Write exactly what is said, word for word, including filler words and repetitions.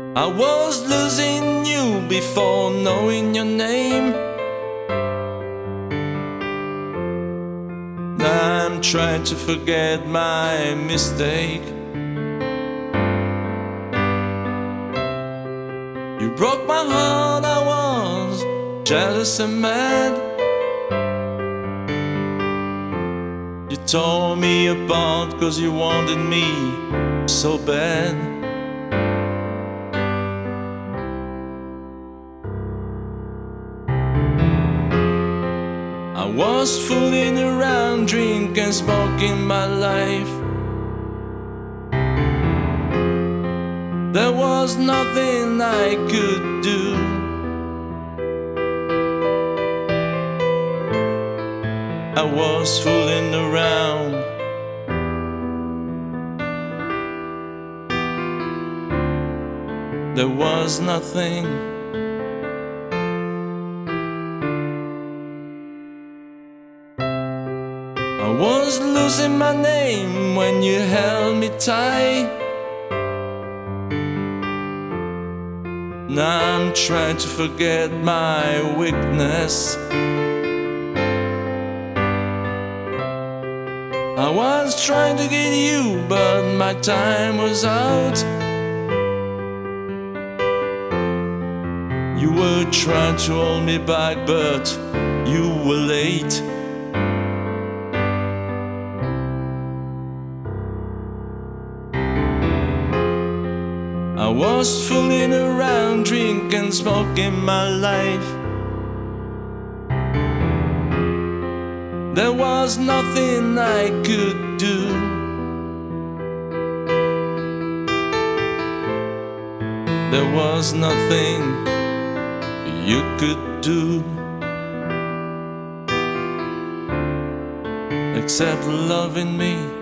I was losing you before knowing your name. Now I'm trying to forget my mistake. You broke my heart, I was jealous and mad. You tore me apart cause you wanted me so bad. I was fooling around, drinking, smoking my life. There was nothing I could do. I was fooling around. There was nothing. I was losing my name when you held me tight. Now I'm trying to forget my weakness. I was trying to get you, but my time was out. You were trying to hold me back, but you were late. I was fooling around, drinking, smoking my life. There was nothing I could do. There was nothing you could do except loving me.